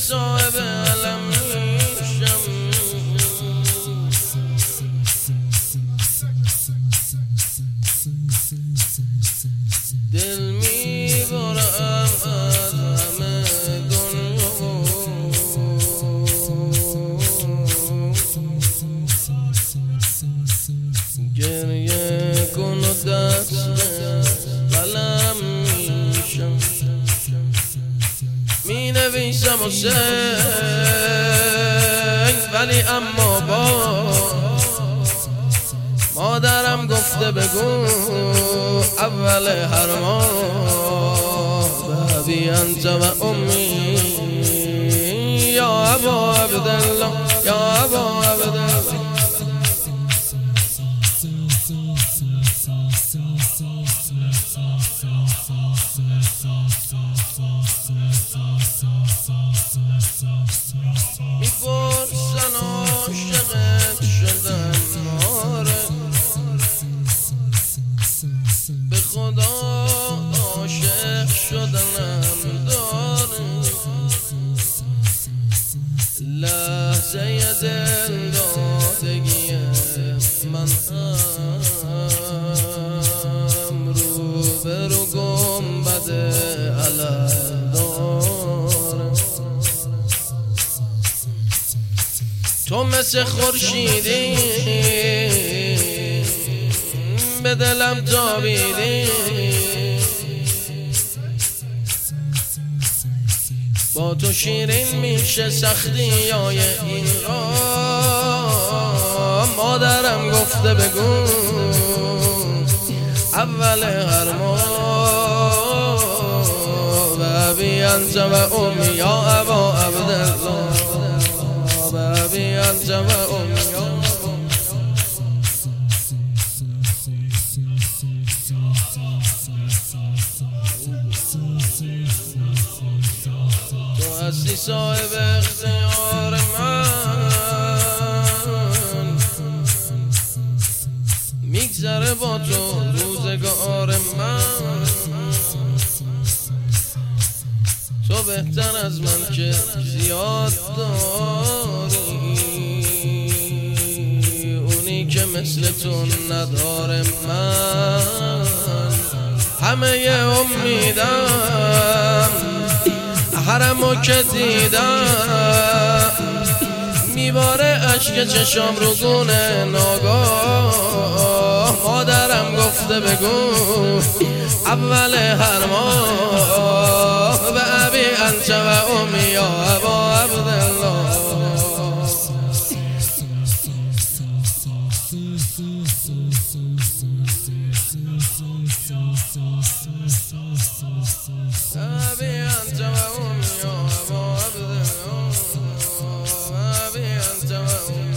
صاحب علم میشم. دل میبرم از همه دنیا، گریه کن و دست قلم میشم. می نویسم و سنگ ولی اما مادرم گفته بگو اول هر ماه بابی انت و امی یا ابا عبدالله یا ابا عبدالله. میپرسن عاشقت شدم آره، به خدا عاشق شدنم داره. لحظه دل دادگی من هم رو به رو گنبد علم داره. تو مثل خورشیدی به دلم تابیدی، با تو شیرین میشه سختی های این را. مادرم گفته بگو اول هر ماه بابی انت و امی یا ابا عبدالله بابی انت و امی. تو هستی صاحب اختیار من، میگذره با تو روزگار من. تو بهتر از من که زیاد داری، اونی که مثل تو نداره من. همه امیدم حرمو که دیدم، میباره عشق چشام رو گونه ناگاه. مادرم گفته بگو اول هر ماه بابی انت و امی یا ابا عبدالله. بابی انت و امی یا ابا عبدالله بابی انت و امی.